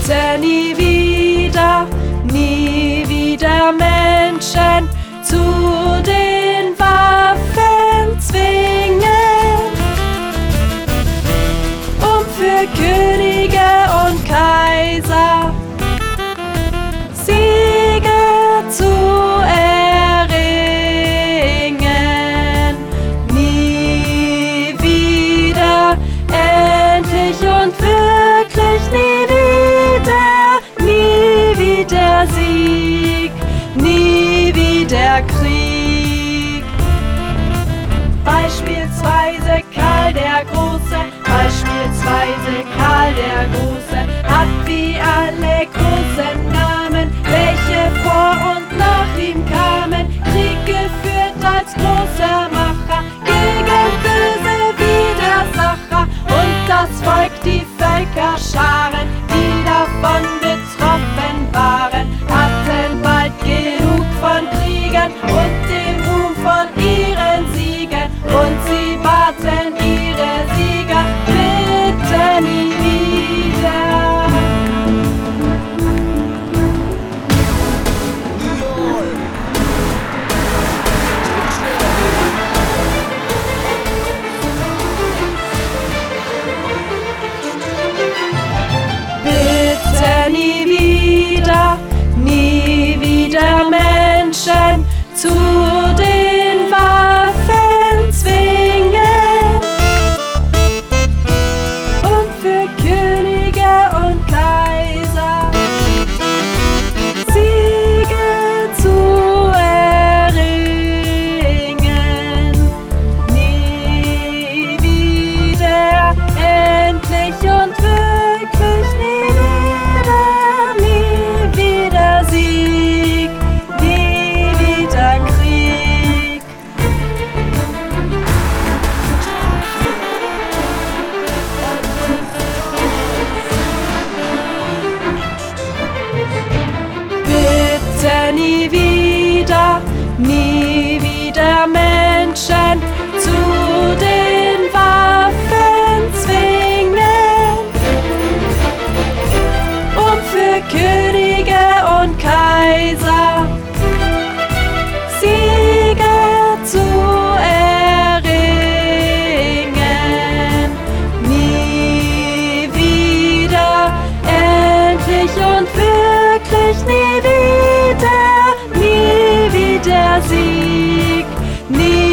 Bitte nie wieder Menschen zu den Waffen zwingen, um für Könige und Kaiser Siege zu erringen. Nie wieder, endlich und wirklich nie wieder Sieg, nie wieder Krieg. Beispielsweise Karl der Große hat wie alle großen Namen, welche vor und nach ihm kamen, Krieg geführt als großer Macher gegen böse Widersacher, und das Volk, die Völkerscharen, die davon betroffen waren, hatten bald genug von Kriegen und dem Ruhm von ihren Siegen, und sie baten ihre Sieger, bitte nie wieder. Bitte nie wieder Menschen zu den Waffen zwingen, um für Könige und Kaiser Siege zu erringen. Nie wieder, endlich und wirklich nie wieder Sieg, nie wieder Krieg. Bitte nie wieder Menschen zu den Waffen zwingen, um für Könige und Kaiser Siege zu erringen. Nie wieder, endlich und wirklich nie wieder Sieg, nie